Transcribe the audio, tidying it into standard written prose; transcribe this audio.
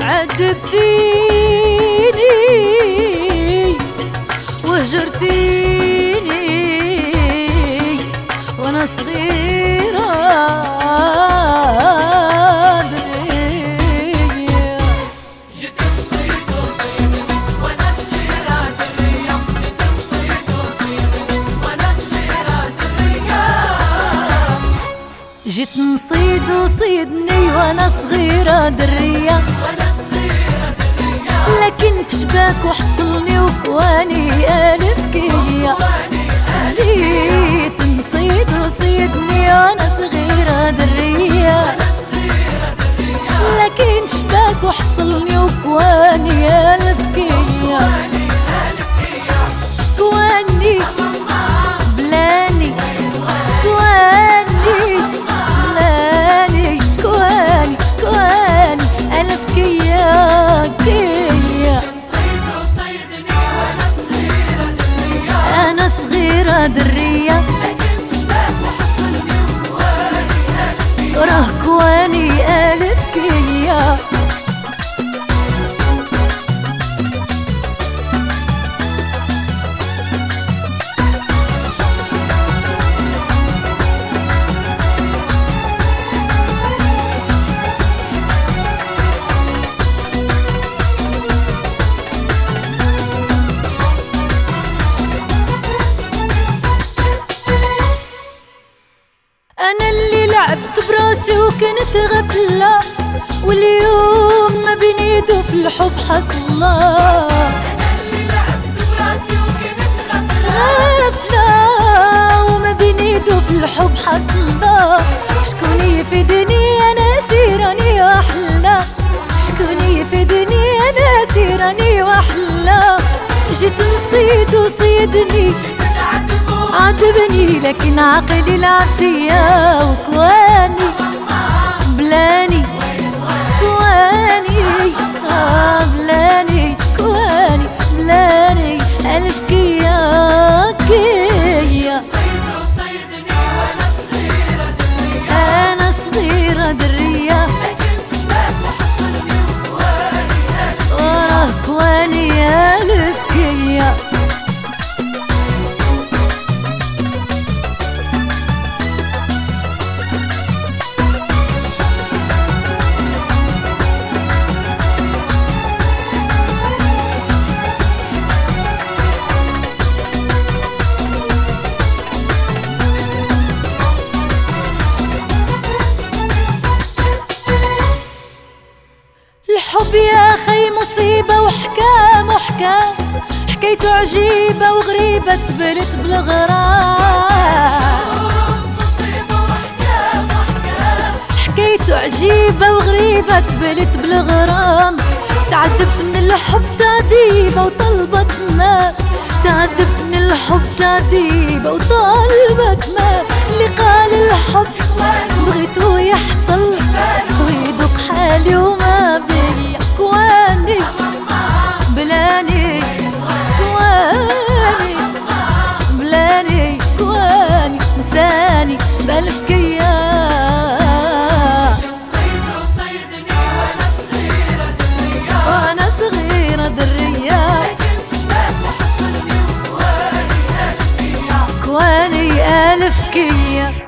عذبتيني وهجرتيني وانا صغيرة درية. جيت نصيد وصيدني وانا صغيرة درية. جيت نصيد وصيدني وانا صغيرة درية. جيت نصيد وصيدني وانا صغيرة درية. لكن في شباك وحصلني وكواني ألف كية. جيت نصيد وصيدني وانا صغيرة درية. لكن شباك وحصلني وكواني ألف كية. كواني بلاني كواني بلاني كواني كواني ألف كية كية. أنا صغيرة درية. لكن شباك وحصلني وكواني ألف كية. وراه كواني ألف كية. أنا اللي لعبت براسي وكنت غفلة، واليوم ما بين يدو في الحب حصلة. أنا اللي لعبت براسي وكنت غفلة وما بين يدو في الحب حصلة. شكون يفيدني أنا سيراني وأحلى. شكون يفيدني أنا سيراني وأحلى. جيت نصيد وصيدني عذبني، لكن عقلي لعب فيا وكواني بلاني كواني بلاني كواني بلاني ألف كية كية. صيد وصيدني وانا صغيرة درية. أنا صغيرة درية. لكن شباك وحصلني وكواني ألف. وراه كواني ألف كية. الحب يا أخي مصيبة وحكام وحكام. حكايته عجيبة وغريبة تبلت بالغرام. مصيبة وحكام وحكام. حكايته عجيبة وغريبة تبلت بالغرام. تعذبت من الحب تعذيبة وطلبت ما. تعذبت من الحب تعذيبة وطلبت ما. اللي قال الحب بغيتو يحصل ويدوق حالي وما بيا. كواني بلاني كواني بلاني كواني نساني بألف كية. صيد وصيدني وانا صغيرة درية. وانا صغيرة درية. لكن شباك وحصلني وكواني ألف كية. كواني ألف كية.